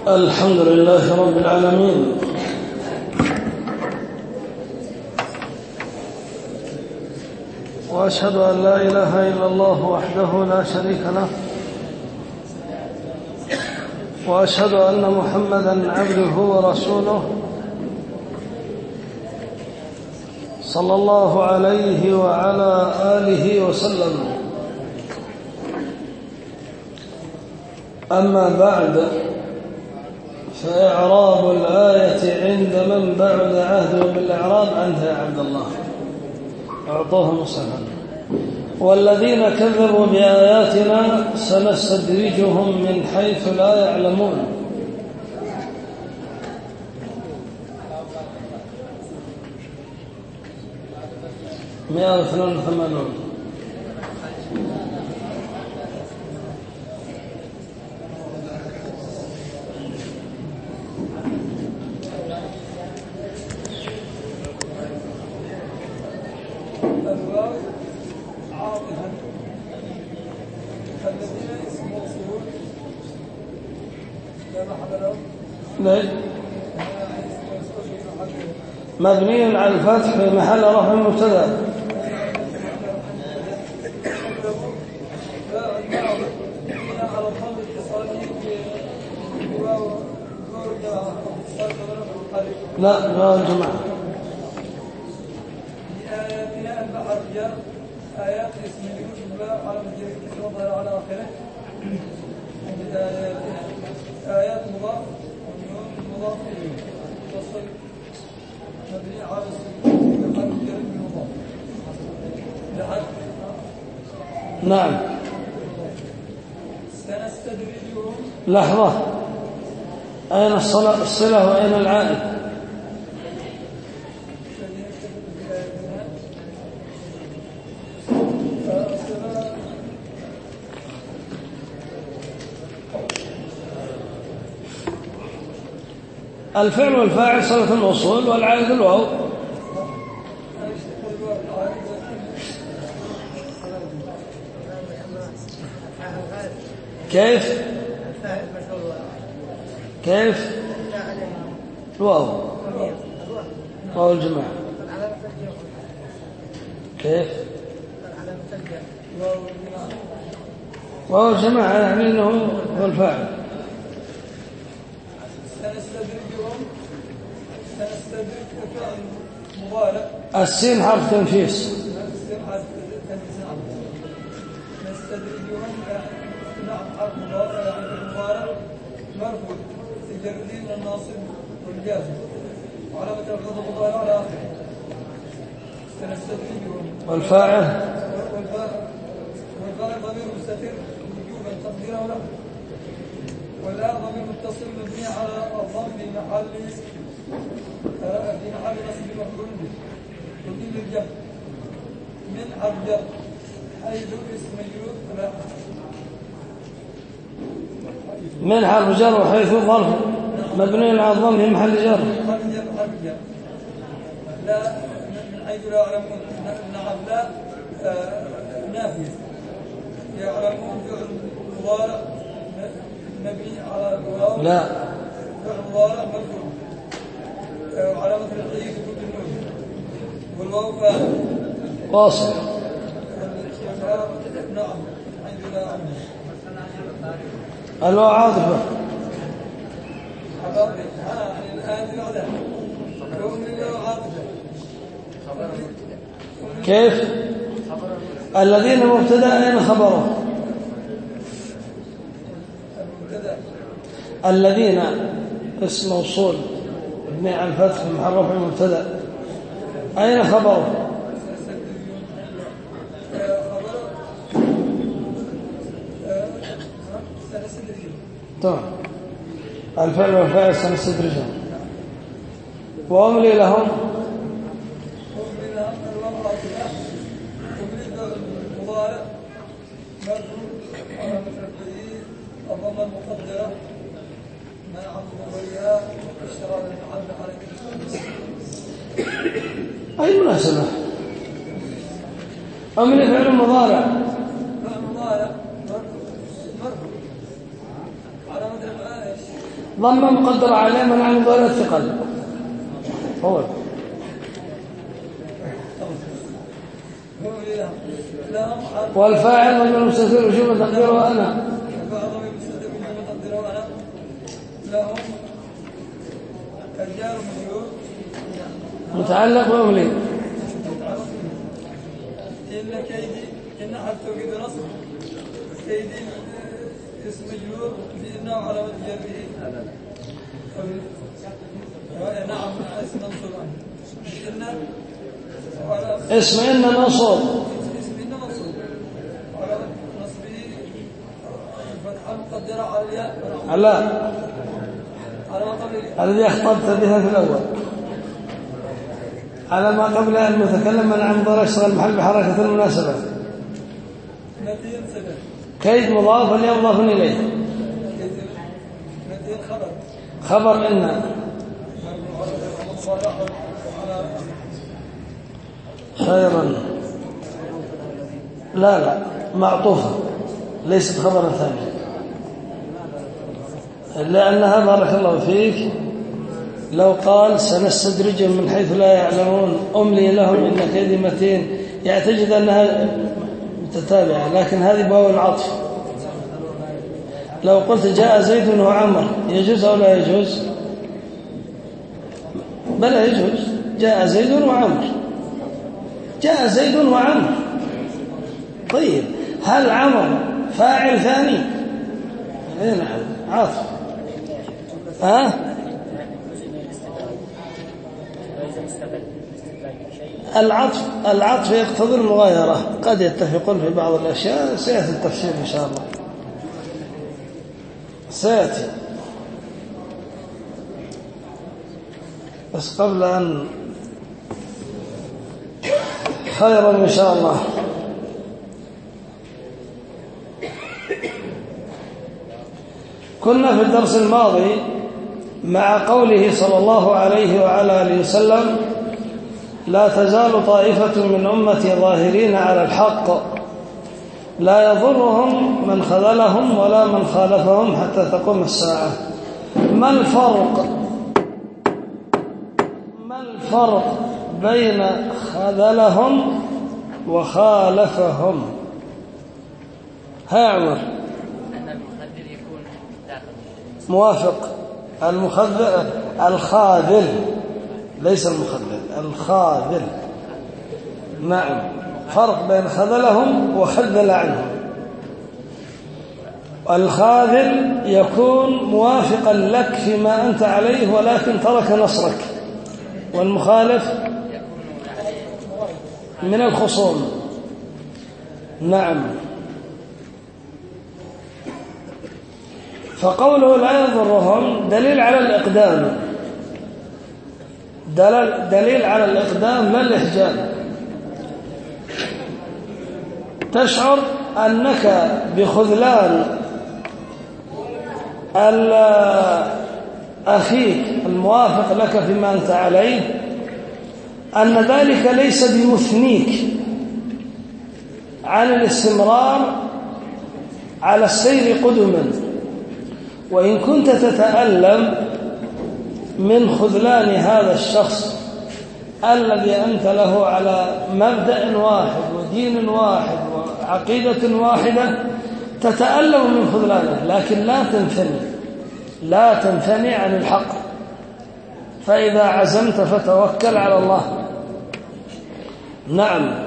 الحمد لله رب العالمين، وأشهد أن لا إله إلا الله وحده لا شريك له، وأشهد أن محمدًا عبده ورسوله صلى الله عليه وعلى آله وسلم. أما بعد، فإعراب الآية عند من بعد عهده بالإعراب عنها يا عبد الله، أعطوه مصحفا. والذين كذبوا بآياتنا سنستدرجهم من حيث لا يعلمون. مئة واثنان وثمانون. مبني على الفتح في محل رفع مبتدا. لا لا الجماعة آياتنا البحر آيات اسم الجملة على مجرد الظاهر على آخره. آيات مضاف مضاف إليه تصل مبني على السكون على مجرد المضاف لحد. نعم. سنستدرجهم. لحظة، أين الصلة وأين العائد؟ الفعل والفاعل صلة الوصول والعائد الواو. كيف الواو واو الجماعة. كيف واو الجماعة يعني انه هو الفاعل. السين حرف تنفيس. نستدرجهم نعم حرف مضارع مرفوع تجردين الناصب والجازم وعلامة الرفع المضارع على آخره. سنستدرجهم. والفاعل ضمير مستتر وجوبا تقديره له، والآن ضمير متصل مبني على الضم في محل نصب مفعول به وكل الجر من حرف جر حيث اسم مجرور لا من حرف جر وحيث ظرف مبني على الضم في محل جر. حرف جر لا من حيث لا يعلمون. نعم لا نافية يعلمون فعل مضارع مبني على الواو. لا فعل مضارع مفعول وعلامة الرفعه سكون النون والواو فاعل واصل. نعم حيث لا يعلمون. الواو عاطفة. الآن بعدها كيف الذين مبتدأ أين خبره؟ الذين اسم موصول مبني على الفتح محرف المبتدأ أين خبره؟ طبعا الفعل والفاعل سنستدرجهم وأملي لهم. الضمة المقدرة ما عقب وليها اشتراط المحل على أي مناسبة؟ أملي فعل مضارع مرفوع على مدى ضمة مقدرة عليه منع مضارع الثقل هو والفاعل مجرور مستتر وجوب تقديره أنا لهم الجار مجرور متعلق بأملي إن كيدي إن حرف توكيد نصب كيدي اسم مجرور بإنه على وجه جره نعم اسم منصوب اسم إن منصوب اسم إن منصوب على نصبه فتحة مقدرة على الياء لا الذي أخطبت بها في الأول على ما قبل المتكلم منع مضارع يشتغل المحل بحركة المناسبة كيد مضاف ولا مضاف إليه خبر إن خيرا لا معطوفة ليست خبرا ثانيا لأنها بارك الله فيك لو قال سنستدرجهم من حيث لا يعلمون أملي لهم إن كيدي متين يعتقد أنها متتابعة لكن هذه بواو العطف لو قلت جاء زيد وعمر يجوز أو لا يجوز بلى يجوز جاء زيد وعمر جاء زيد وعمر طيب هل عمر فاعل ثاني نعم عاطف العطف يقتضي المغايرة قد يتفقون في بعض الأشياء سيأتي التفسير إن شاء الله سيأتي بس قبل أن خيرا إن شاء الله كنا في الدرس الماضي مع قوله صلى الله عليه وعلى آله وسلم لا تزال طائفة من أمتي ظاهرين على الحق لا يضرهم من خذلهم ولا من خالفهم حتى تقوم الساعة ما الفرق بين خذلهم وخالفهم ها عمر موافق الخاذل ليس المخذل الخاذل نعم فرق بين خذلهم وخذل عنهم الخاذل يكون موافقا لك فيما أنت عليه ولكن ترك نصرك والمخالف من الخصوم نعم فقوله لا يضرهم دليل على الإقدام دليل على الإقدام لا الإحجام تشعر أنك بخذلان أخيك الموافق لك فيما أنت عليه أن ذلك ليس بمثنيك عن الاستمرار على السير قدما وإن كنت تتألم من خذلان هذا الشخص الذي أنت له على مبدأ واحد ودين واحد وعقيدة واحدة تتألم من خذلانه لكن لا تنثني عن الحق فإذا عزمت فتوكل على الله نعم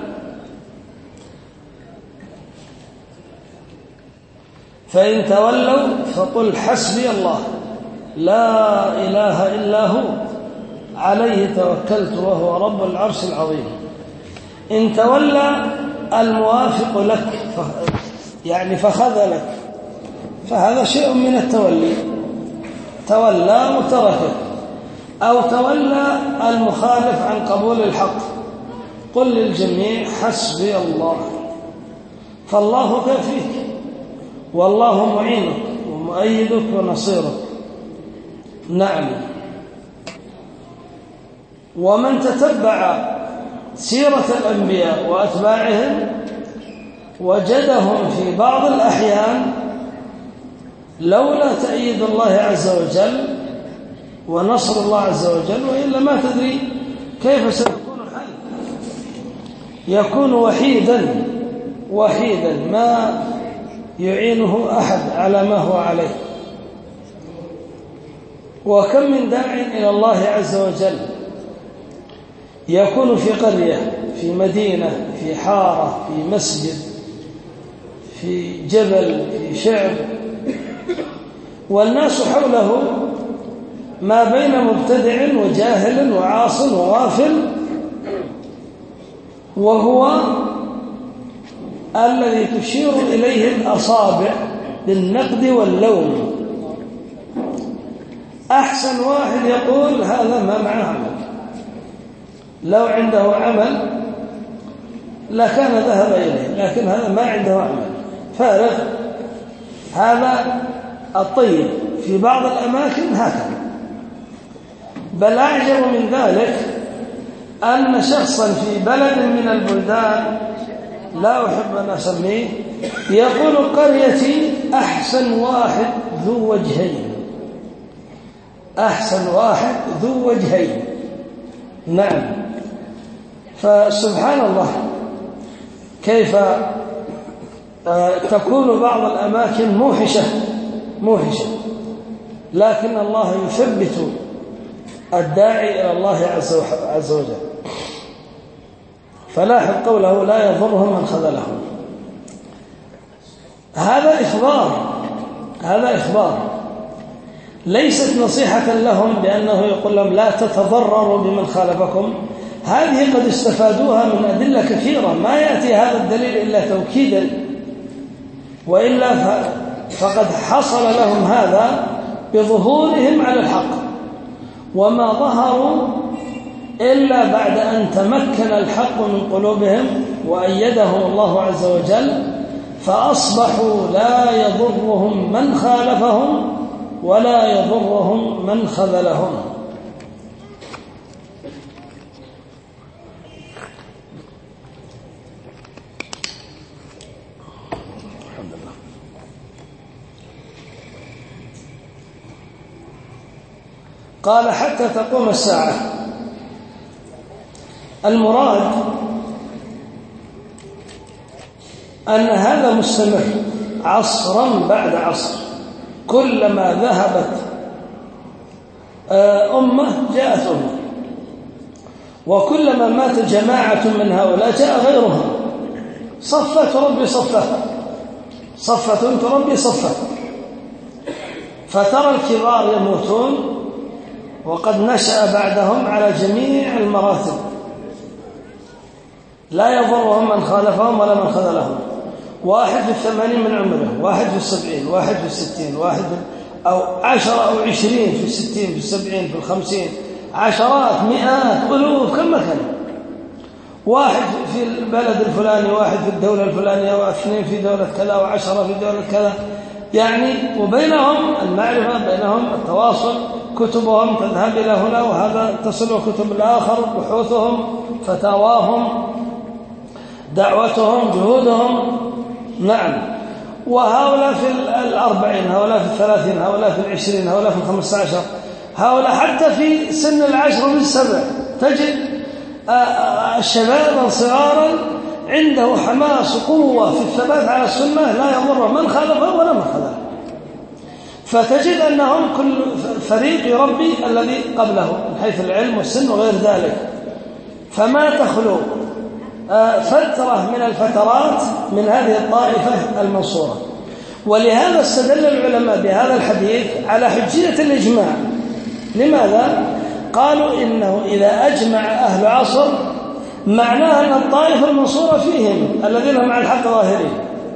فإن تولوا فقل حسبي الله لا إله إلا هو عليه توكلت وهو رب العرش العظيم إن تولى الموافق لك يعني فخذلك فهذا شيء من التولي تولى وتركك أو تولى المخالف عن قبول الحق قل للجميع حسبي الله فالله كافيك والله معينك ومؤيدك ونصيرك نعم ومن تتبع سيرة الأنبياء وأتباعهم وجدهم في بعض الأحيان لولا تأييد الله عز وجل ونصر الله عز وجل، وإلا ما تدري كيف سيكون الحال. يكون وحيدا ما يعينه أحد على ما هو عليه. وكم من داع إلى الله عز وجل يكون في قرية، في مدينة، في حارة، في مسجد، في جبل، في شعب، والناس حوله ما بين مبتدع وجاهل وعاص وغافل، وهو الذي تشير إليه الأصابع بالنقد واللوم. أحسن واحد يقول هذا ما معه عمل، لو عنده عمل لكان ذهب إليه، لكن هذا ما عنده عمل، فارغ. هذا الطيب في بعض الأماكن هكذا. بل أعجب من ذلك أن شخصا في بلد من البلدان لا أحب أن أسميه يقول قريتي أحسن واحد ذو وجهين، أحسن واحد ذو وجهين. نعم. فسبحان الله كيف تكون بعض الأماكن موحشة، لكن الله يثبت الداعي إلى الله عز وجل. فلاحظ قوله لا يضرهم من خذلهم. هذا إخبار ليست نصيحة لهم بأنه يقول لهم لا تتضرروا بمن خالفكم. هذه قد استفادوها من أدلة كثيرة، ما يأتي هذا الدليل إلا توكيدا، وإلا فقد حصل لهم هذا بظهورهم على الحق، وما ظهروا إلا بعد أن تمكن الحق من قلوبهم وأيدهم الله عز وجل، فأصبحوا لا يضرهم من خالفهم ولا يضرهم من خذلهم. الحمد لله. قال حتى تقوم الساعة. المراد أن هذا مستمر عصرا بعد عصر، كلما ذهبت أمة جاءت أمة، وكلما مات جماعة من هؤلاء جاء غيرهم، صفة تربي صفة تربي صفة. فترى الكبار يموتون وقد نشأ بعدهم على جميع المراتب، لا يضرهم من خالفهم ولا من خذلهم. واحد في 80 من عمره، واحد في 70، واحد في 60، واحد أو 10 أو 20 في 60 في 70 في 50، عشرات مئات ألوف كم مكان. واحد في البلد الفلاني، واحد في الدولة الفلانية، واثنين في دولة كذا، وعشرة في دولة كذا، يعني وبينهم المعرفة، بينهم التواصل، كتبهم تذهب إلى هنا وهذا تصل كتب الآخر، بحوثهم، فتاواهم، دعوتهم، جهودهم. نعم. وهؤلاء في 40، هؤلاء في 30، هؤلاء في 20، هؤلاء في 15، هؤلاء حتى في سن 10 و7 تجد شبابا صغارا عنده حماس وقوة في الثبات على السنة، لا يضر من خالفه ولا من خذله. فتجد أنهم كل فريق يربي الذي قبله من حيث العلم والسن وغير ذلك. فما تخلو فترة من الفترات من هذه الطائفة المنصورة. ولهذا استدل العلماء بهذا الحديث على حجية الإجماع. لماذا؟ قالوا إنه إذا أجمع أهل عصر معناها أن الطائفة المنصورة فيهم الذين هم على الحق ظاهرين.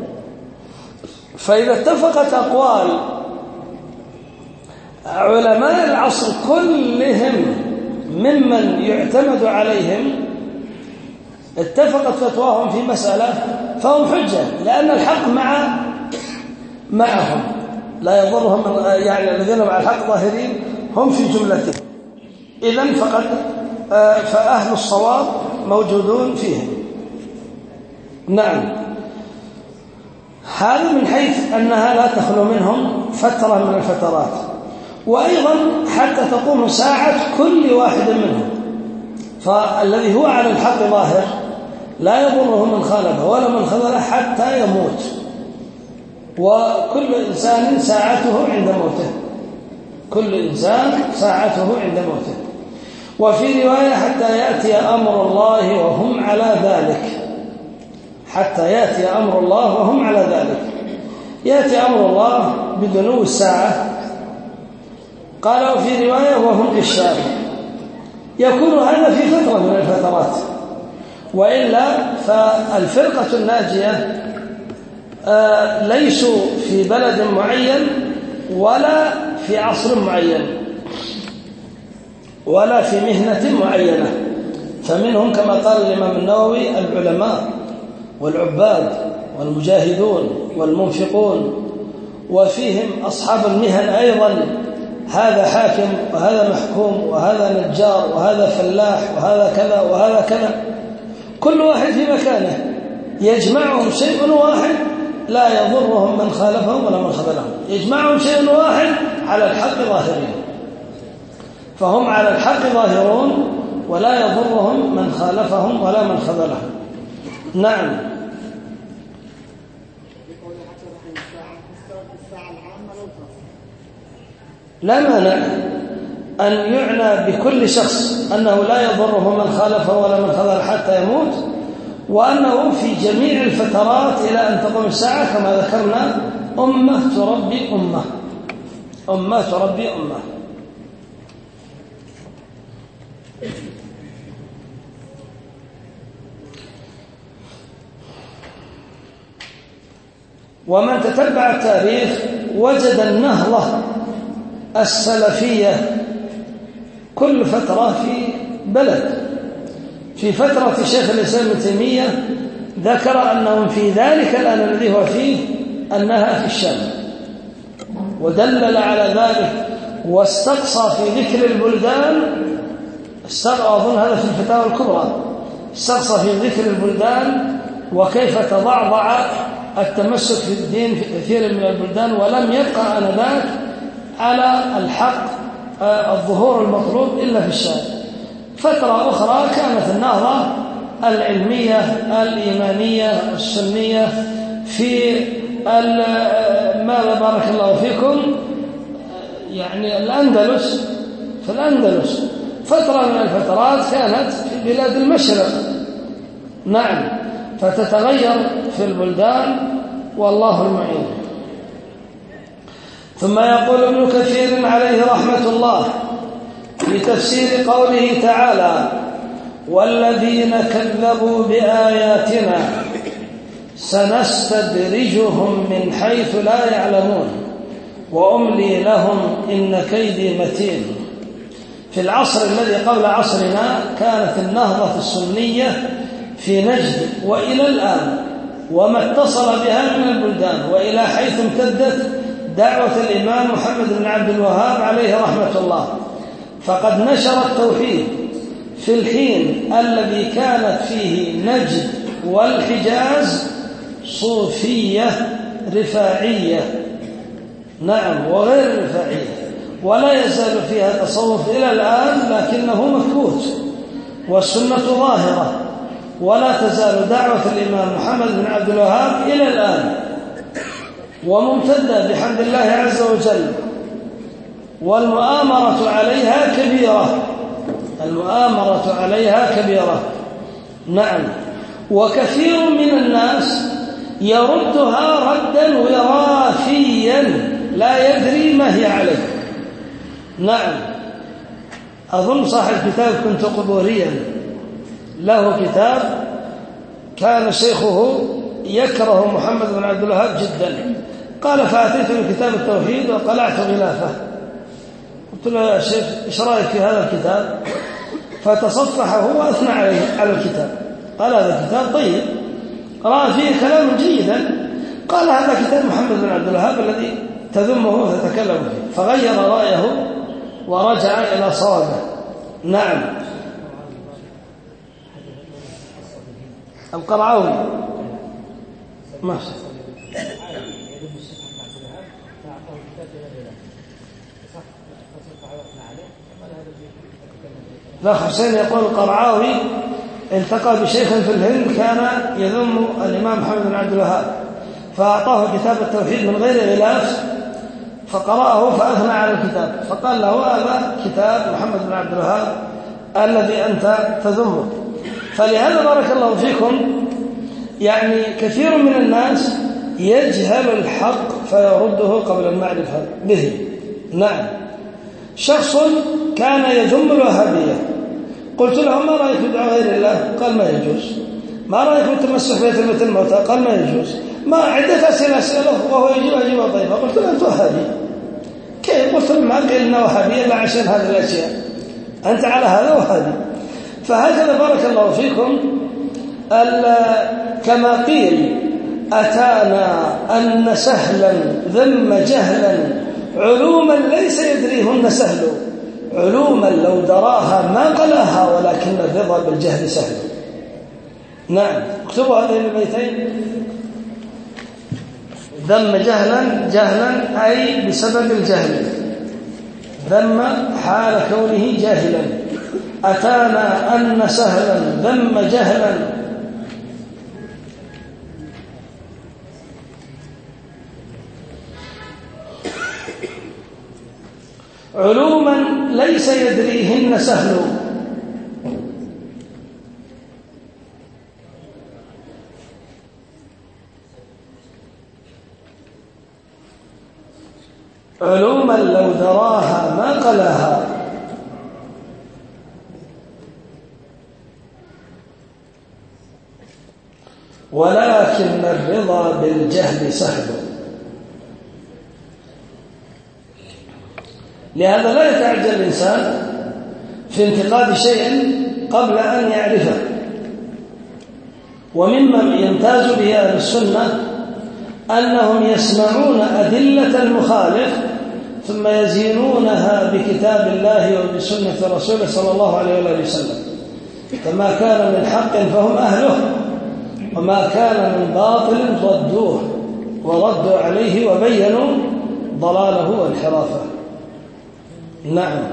فإذا اتفقت أقوال علماء العصر كلهم ممن يعتمد عليهم، اتفقت فتواهم في مسألة، فهم حجة، لأن الحق معهم لا يضرهم، يعني الذين مع الحق ظاهرين هم في جملته. إذن فأهل الصواب موجودون فيهم. نعم. هذا من حيث أنها لا تخلو منهم فترة من الفترات، وأيضا حتى تقوم ساعة كل واحد منهم. فالذي هو على الحق ظاهر لا يضره من خالفه ولا من خذله حتى يموت، وكل إنسان ساعته عند موته، كل إنسان ساعته عند موته. وفي رواية حتى يأتي أمر الله وهم على ذلك، حتى يأتي أمر الله وهم على ذلك. يأتي أمر الله بدنو الساعة، قال وفي رواية وهم بالشام. يكون هذا في فترة من الفترات، وإلا فالفرقة الناجية ليسوا في بلد معين ولا في عصر معين ولا في مهنة معينة. فمنهم كما قال الإمام النووي العلماء والعباد والمجاهدون والمنفقون، وفيهم أصحاب المهن أيضا، هذا حاكم وهذا محكوم وهذا نجار وهذا فلاح وهذا كذا وهذا كذا، كل واحد في مكانه، يجمعهم شيء واحد لا يضرهم من خالفهم ولا من خذلهم، يجمعهم شيء واحد على الحق ظاهرين، فهم على الحق ظاهرون ولا يضرهم من خالفهم ولا من خذلهم. نعم. لا مانع أن يعنى بكل شخص أنه لا يضره من خالفه ولا من خذله حتى يموت، وأنه في جميع الفترات إلى أن تقوم الساعة كما ذكرنا أمة تربي أمة، أمة تربي أمة. ومن تتبع التاريخ وجد النهضة السلفية كل فترة في بلد. في فترة شيخ الإسلام ابن تيمية ذكر أنهم في ذلك الآن الذي هو فيه أنها في الشام، ودلل على ذلك واستقصى في ذكر البلدان، أظن هذا في الفتاوى الكبرى، استقصى في ذكر البلدان وكيف تضعضع التمسك في الدين في كثير من البلدان، ولم يبقى آنذاك على الحق الظهور المطلوب إلا في الشام. فترة أخرى كانت النهضة العلمية الإيمانية السنية في ماذا بارك الله فيكم يعني الأندلس، في الأندلس فترة من الفترات كانت في بلاد المشرق. نعم، فتتغير في البلدان والله المعين. ثم يقول ابن كثير عليه رحمة الله في تفسير قوله تعالى والذين كذبوا بآياتنا سنستدرجهم من حيث لا يعلمون وأملي لهم إن كيدي متين. في العصر الذي قبل عصرنا كانت النهضة السنية في نجد وإلى الآن وما اتصل بها من البلدان، وإلى حيث امتدت دعوة الإمام محمد بن عبد الوهاب عليه رحمة الله، فقد نشر التوحيد في الحين الذي كانت فيه نجد والحجاز صوفية رفاعية، نعم وغير رفاعية، ولا يزال فيها تصوف إلى الآن، لكنه مكبوت والسنة ظاهرة، ولا تزال دعوة الإمام محمد بن عبد الوهاب إلى الآن وممتدة بحمد الله عز وجل، والمؤامرة عليها كبيرة، المؤامرة عليها كبيرة. نعم، وكثير من الناس يردها ردا وراثيا لا يدري ما هي عليه. نعم، أظن صاحب الكتاب كنت قبوريا له كتاب كان شيخه يكره محمد بن عبد الوهاب جدا، قال فأتيت بكتاب التوحيد وقلعت غلافه، قلت له يا شيخ إيش رأيك في هذا الكتاب؟ فتصفحه وأثنى على الكتاب، قال هذا كتاب طيب، رأى فيه كلام جيدا، قال هذا كتاب محمد بن عبد الوهاب الذي تذمه وتتكلم فيه، فغير رأيه ورجع إلى صوابه. نعم، القرعاوي ماشي لا حسين يقول القرعاوي التقى بشيخ في الهند كان يذم الإمام محمد بن عبد الوهاب فأعطاه كتاب التوحيد من غير غلاف فقرأه فأثنى على الكتاب فقال له هذا كتاب محمد بن عبد الوهاب الذي أنت تذمه. فلهذا بارك الله فيكم يعني كثير من الناس يجهل الحق فيرده قبل المعرفة به. نعم، شخص كان يذم الوهابية قلت له ما رأيك بدعاء غير الله؟ قال ما يجوز. ما رأيك بالتمسح بيت الموتى؟ قال ما يجوز. ما عدة أسئلة وهو أجيب طيبة. قلت له أنت وهابي. كيف؟ قلت له ما قلنا وهابي إلا عشان هذه الأشياء، أنت على هذا وهابي. فهكذا بارك الله فيكم كما قيل أتانا أن سهلا ذم جهلا علوما ليس يدريهن سهل، علوما لو دراها ما قلاها ولكن الرضا بالجهل سهل. نعم، اكتبوا هذين البيتين. ذم جهلا أي بسبب الجهل، ذم حال كونه جاهلا. أتانا أن سهلا ذم جهلا علوما ليس يدريهن سهل، علوما لو دراها ما قلاها، ولكن الرضا بالجهل سهل. لهذا لا يتعجل الإنسان في انتقاد شيء قبل أن يعرفه. ومما يمتاز به أهل السنة أنهم يسمعون أدلة المخالف ثم يزينونها بكتاب الله وبسنة رسوله صلى الله عليه وآله وسلم. فما كان من حق فهم أهله، وما كان من باطل ردوه وردوا عليه وبينوا ضلاله وانحرافه. نعم.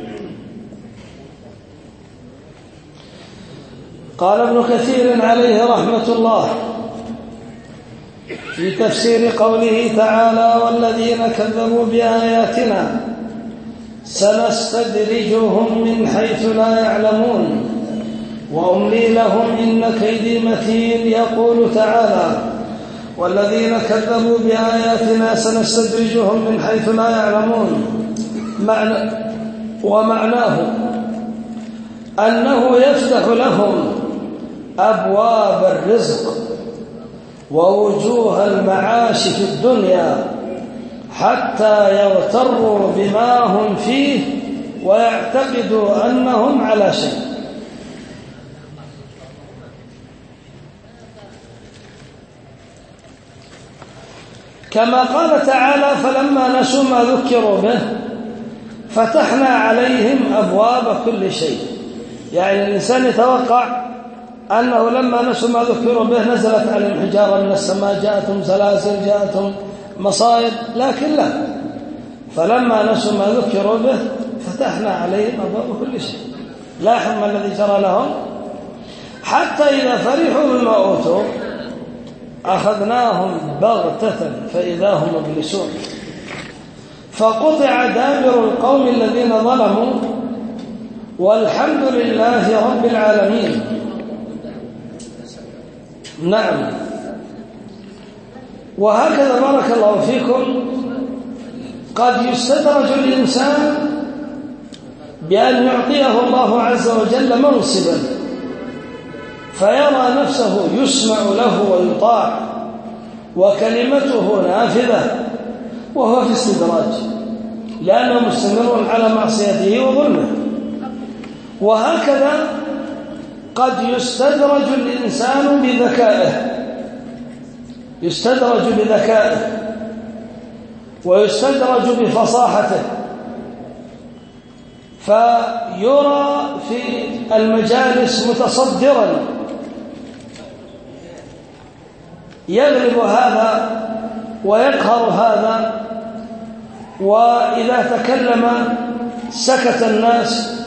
قال ابن كثير عليه رحمة الله في تفسير قوله تعالى والذين كذبوا بآياتنا سنستدرجهم من حيث لا يعلمون وأملي لهم إن كيدي متين. يقول تعالى والذين كذبوا بآياتنا سنستدرجهم من حيث لا يعلمون، ومعناه أنه يفتح لهم أبواب الرزق ووجوه المعاش في الدنيا حتى يغتروا بما هم فيه ويعتقدوا أنهم على شيء. كما قال تعالى فلما نسوا ما ذكروا به فتحنا عليهم أبواب كل شيء. يعني الإنسان يتوقع أنه لما نسوا ما ذكروا به نزلت عليهم حجارة من السماء، جاءتهم زلازل، جاءتهم مصائب، لكن لا، فلما نسوا ما ذكروا به فتحنا عليهم أبواب كل شيء. لاحظ ما الذي جرى لهم حتى إذا فرحوا بما أوتوا أخذناهم بغتة فإذا هم مبلسون فقطع دابر القوم الذين ظلموا والحمد لله رب العالمين. نعم. وهكذا بارك الله فيكم قد يستدرج الإنسان بأن يعطيه الله عز وجل منصبا فيرى نفسه يسمع له ويطاع وكلمته نافذة وهو في استدراج لأنه مستمر على معصيته وظلمه. وهكذا قد يستدرج الإنسان بذكائه، يستدرج بذكائه ويستدرج بفصاحته فيرى في المجالس متصدرا، يغلب هذا ويقهر هذا، وإذا تكلم سكت الناس،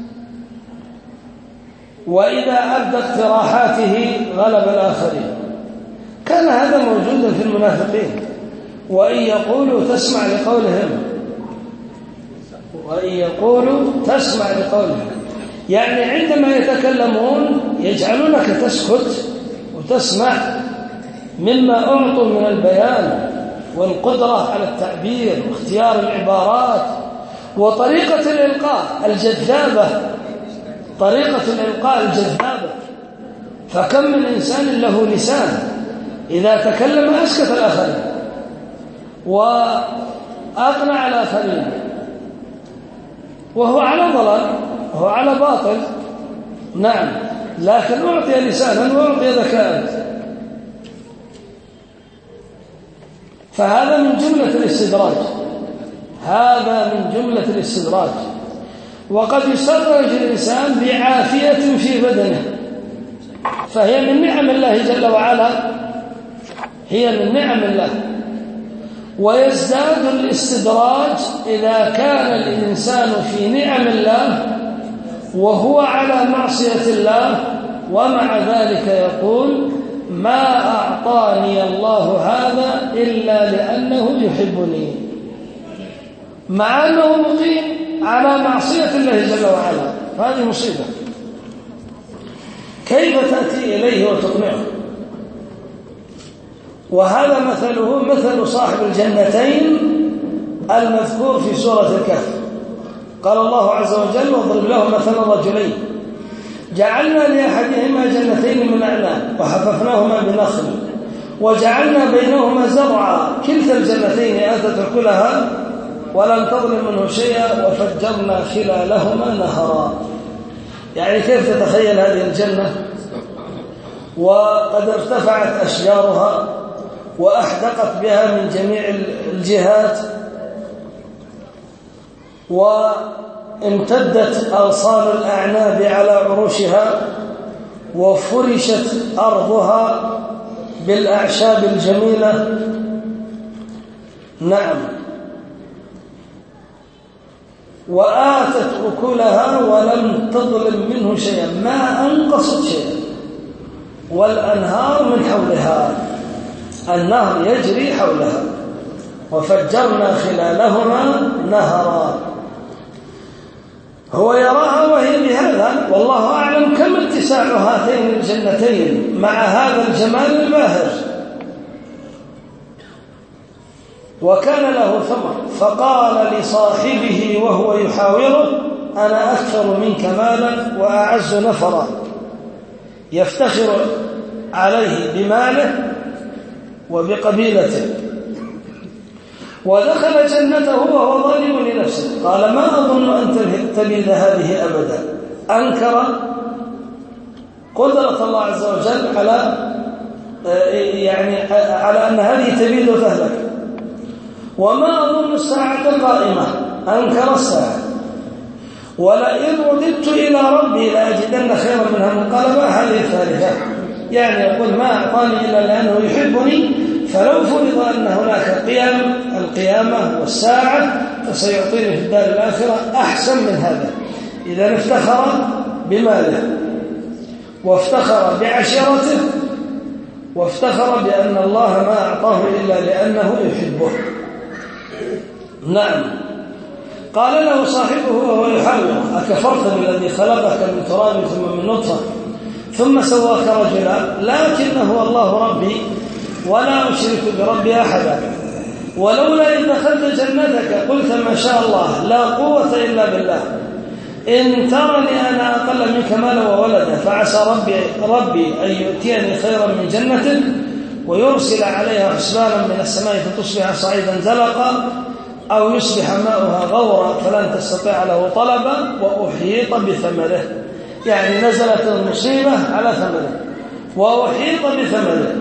وإذا أبدى اقتراحاته غلب الآخرين. كان هذا موجودا في المنافقين، وإن يقولوا تسمع لقولهم، وإن يقولوا تسمع لقولهم، يعني عندما يتكلمون يجعلونك تسكت وتسمع مما أعطوا من البيان والقدرة على التعبير واختيار العبارات وطريقة الإلقاء الجذابة، طريقة الإلقاء الجذابة. فكم من إنسان له لسان إذا تكلم أسكت الآخرين وأقنع الآخرين، وهو على ضلال، وهو على باطل. نعم، لكن أعطي لسانا وأعطي ذكاء. فهذا من جملة الاستدراج، هذا من جملة الاستدراج. وقد يستدرج الإنسان بعافية في بدنه، فهي من نعم الله جل وعلا، هي من نعم الله. ويزداد الاستدراج إذا كان الإنسان في نعم الله وهو على معصية الله، ومع ذلك يقول ما أعطاني الله هذا إلا لأنه يحبني، مع أنه مقيم على معصية الله جل وعلا. هذه مصيبة. كيف تأتي إليه وتقنعه؟ وهذا مثله مثل صاحب الجنتين المذكور في سورة الكهف. قال الله عز وجل واضرب لهم مثل رجلين جعلنا لأحدهما جنتين من أعناب وحففناهما بنخل وجعلنا بينهما زرعا كلتا الجنتين آتت أكلها ولم تظلم منه شيئا وفجرنا خلالهما نهرا. يعني كيف تتخيل هذه الجنة وقد ارتفعت أشجارها وأحدقت بها من جميع الجهات، وامتدت أغصان الأعناب على عروشها، وفرشت أرضها بالأعشاب الجميلة. نعم، وآتت أكلها ولم تظلم منه شيئا، ما أنقصت شيئا. والأنهار من حولها، النهر يجري حولها، وفجرنا خلالهما نهرا. هو يراها وهي بهذا، والله أعلم كم اتساع هاتين الجنتين مع هذا الجمال الباهر. وكان له ثمر، فقال لصاحبه وهو يحاوره أنا أكثر منك مالا وأعز نفرا، يفتخر عليه بماله وبقبيلته. ودخل جنته وهو ظالم لنفسه، قال ما أظن أن تبيد هذه أبدا. أنكر قدرة الله عز وجل على أن هذه تبيد وتهلك. وما أظن الساعة قائمة، أنكر الساعة. ولئن رددت إلى ربي لأجدن خيرا منها منقلبا، هذه الثالثة. يعني يقول ما أعطاني إلا لأنه يحبني، فلو فرض أن هناك القيامة والساعة فسيعطيني في الدار الآخرة أحسن من هذا. إذا افتخر بماله وافتخر بعشيرته وافتخر بأن الله ما أعطاه إلا لأنه يحبه. نعم. قال له صاحبه وهو يحاوره أكفرت بالذي خلقك من تراب ثم من نطفة ثم سواك رجلا، لكنه الله ربي ولا أشرك بربي أحدا، ولولا إذ دخلت جنتك قلت ما شاء الله لا قوة إلا بالله، إن ترني أنا أقل منك مالا وولدا، فعسى ربي أن يؤتيني خيرا من جنتك ويرسل عليها حسبانا من السماء فتصبح صعيدا زلقا، أو يصبح ماؤها غورا فلن تستطيع له طلبا، وأحيط بثمره. يعني نزلت المصيبة على ثمره وأحيط بثمره،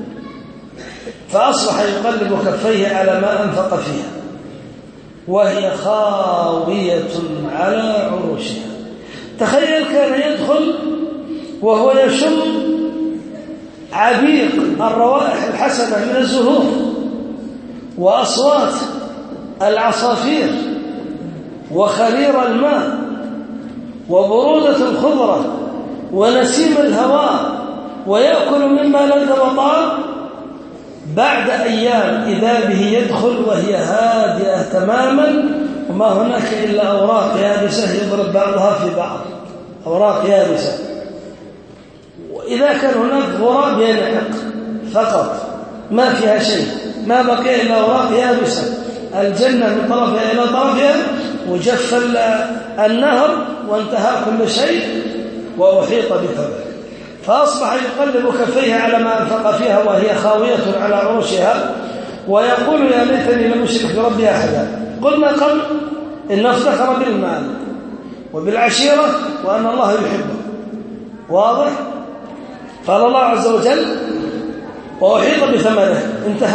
فأصبح يقلب كفيه على ما أنفق فيها وهي خاوية على عروشها. تخيل كان يدخل وهو يشم عبيق الروائح الحسنة من الزهور وأصوات العصافير وخرير الماء وبرودة الخضرة ونسيم الهواء ويأكل مما لذ وطاب، بعد أيام إذا به يدخل وهي هادئة تماما وما هناك إلا أوراق يابسة يضرب بعضها في بعض، أوراق يابسة. وإذا كان هناك غراب ينعق فقط ما فيها شيء، ما بقي إلا أوراق يابسة. الجنة من طرفها إلى طرفها وجف النهر وانتهى كل شيء وأحيط بثمره، فأصبح يقلب كفيه على ما أنفق فيها وهي خاوية على عروشها ويقول يا ليتني لم أشرك بربي أحدا. قلنا قبل إن افتخر بالمال وبالعشيرة وأن الله يحبه، واضح؟ قال الله عز وجل وأحيط بثمره،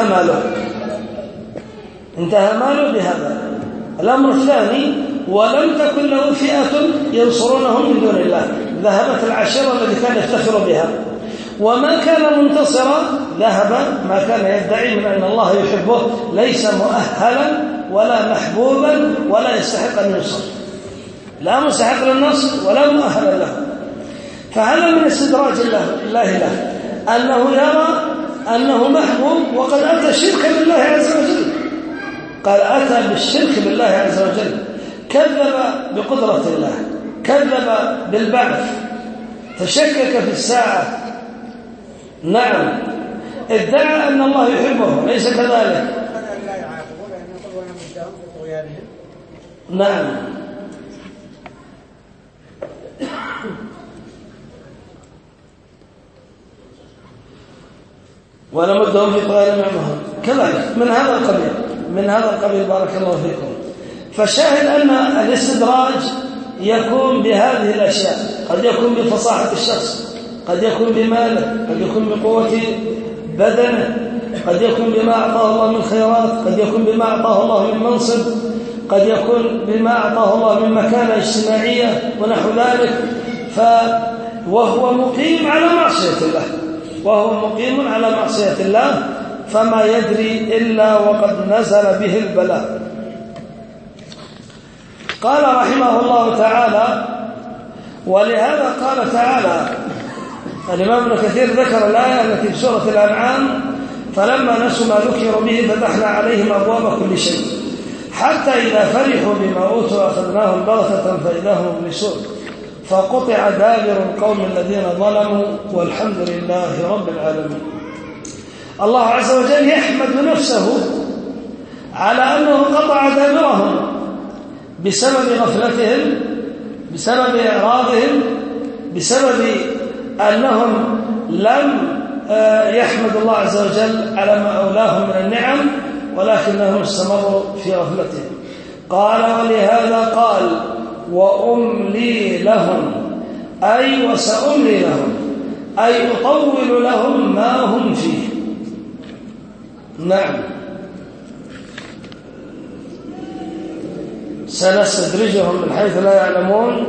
انتهى ماله بهذا. الأمر الثاني ولم تكن له فئة ينصرونهم من دون الله، ذهبت العشيرة التي كان يفتخر بها، وما كان منتصرا ذهب ما كان يدعي من أن الله يحبه، ليس مؤهلا ولا محبوبا ولا يستحق أن ينصر، لا مستحق للنصر ولا مؤهلا له. فهذا من استدراج الله له أنه يرى أنه محبوب وقد أتى شركا بالله عز وجل، قال أتى بالشرك بالله عز وجل، كذب بقدرة الله، كذب بالبعث، تشكك في الساعة، نعم، ادعى أن الله يحبه، ليس كذلك. نعم. ونمدهم في طغيان معهم كذلك من هذا القبيل بارك الله فيكم. فالشاهد أن الاستدراج يكون بهذه الأشياء، قد يكون بفصاحة الشخص، قد يكون بماله، قد يكون بقوة بدنه، قد يكون بما أعطاه الله من خيرات، قد يكون بما أعطاه الله من منصب، قد يكون بما أعطاه الله من مكانة اجتماعية ونحو ذلك. وهو مقيم على معصية الله فما يدري إلا وقد نزل به البلاء. قال رحمه الله تعالى ولهذا قال تعالى، الإمام ابن كثير ذكر الآية التي في سورة الأنعام فلما نسوا ما ذكروا به فتحنا عليهم أبواب كل شيء حتى إذا فرحوا بما أوتوا أخذناهم بغتة فإذا هم مبلسون فقطع دابر القوم الذين ظلموا والحمد لله رب العالمين. الله عز وجل يحمد نفسه على أنه قطع دابرهم بسبب غفلتهم، بسبب إعراضهم، بسبب أنهم لم يحمد الله عز وجل على ما أولاهم من النعم ولكنهم استمروا في غفلتهم. قال ولهذا قال وأملي لهم، أي وسأملي لهم، أي أطول لهم ما هم فيه. نعم، سنستدرجهم من حيث لا يعلمون،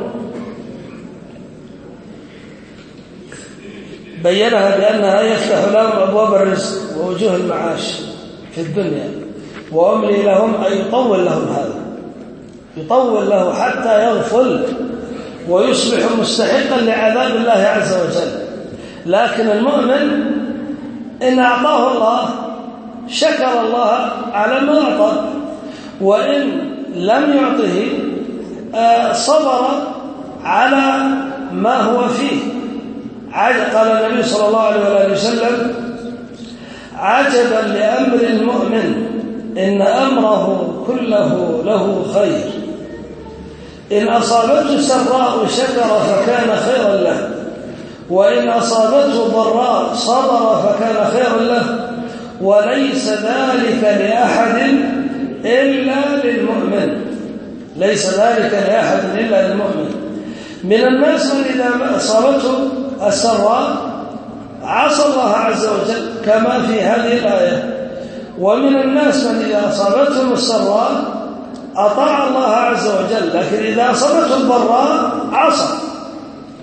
بينها بأنها يفتح لهم أبواب الرزق ووجوه المعاش في الدنيا، وأملي لهم أي يطول لهم، هذا يطول له حتى يغفل ويصبح مستحقا لعذاب الله عز وجل. لكن المؤمن إن أعطاه الله شكر الله على ما أعطى، وإن لم يعطه صبر على ما هو فيه. قال النبي صلى الله عليه وسلم عجبا لأمر المؤمن إن أمره كله له خير، إن أصابته سراء شكر فكان خيرا له، وإن أصابته ضراء صبر فكان خيرا له، وليس ذلك لأحد إلا للمؤمن، ليس ذلك لأحد إلا للمؤمن. من الناس من إذا أصابته السراء عصى الله عز وجل كما في هذه الآية، ومن الناس من إذا أصابتهم السراء أطاع الله عز وجل، لكن إذا أصابته الضراء عصى.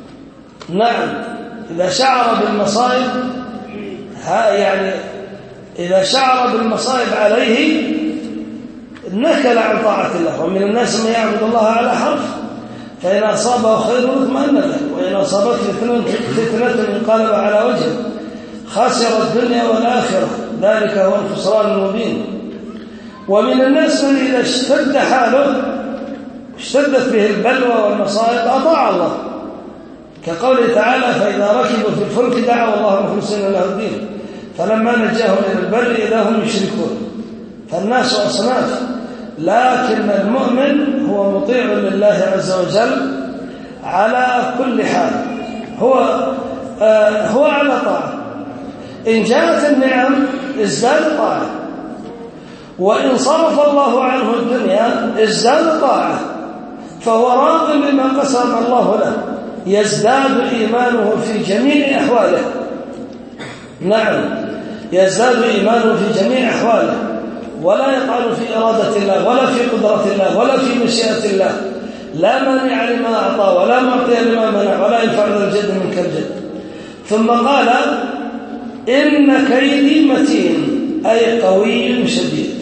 نعم، إذا شعر بالمصائب يعني إذا شعر بالمصائب عليه نكل عن طاعة الله. ومن الناس من يعبد الله على حرف، فإن أصابه خير اطمأن له، وإن أصابته فتنة انقلب على وجهه خسر الدنيا والآخرة، ذلك هو الخسران المبين. ومن الناس من إذا اشتد حاله اشتدت به البلوى والمصائب أطاع الله، كقوله تعالى: فإذا ركبوا في الفلك دعوا الله مخلصين له الدين فلما نجاهم إلى البر إذا هم يشركون. فالناس أصناف، لكن المؤمن هو مطيع لله عز وجل على كل حال، هو على طاعة. إن جاءت النعم ازداد طاعة، وإن صرف الله عنه الدنيا ازداد طاعة، فهو راض بما قسم الله له، يزداد إيمانه في جميع أحواله. نعم، يزداد إيمانه في جميع أحواله، ولا يطعن في إرادة الله ولا في قدرة الله ولا في مشيئة الله، لا مانع لما أعطى ولا معطي لما منع ولا ينفع ذا الجد منك الجد. ثم قال: إن كيدي متين، أي قوي شديد.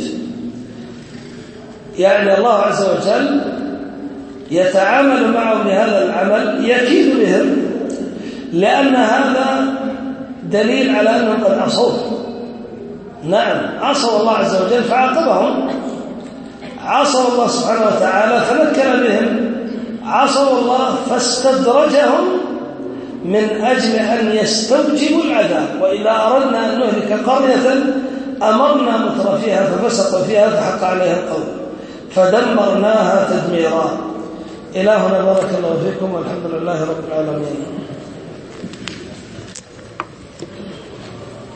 يعني الله عز وجل يتعامل معهم بهذا العمل، يكيد بهم، لأن هذا دليل على أنهم قد عصوا. نعم، عصوا الله عز وجل فعاقبهم، عصوا الله سبحانه وتعالى فنكل بهم، عصوا الله فاستدرجهم من أجل أن يستوجبوا العذاب. وإذا أردنا أن نهلك قرية أمرنا مترفيها ففسقوا فيها فحق عليها القول فدمرناها تدميرا. إلهنا بارك الله فيكم، والحمد لله رب العالمين.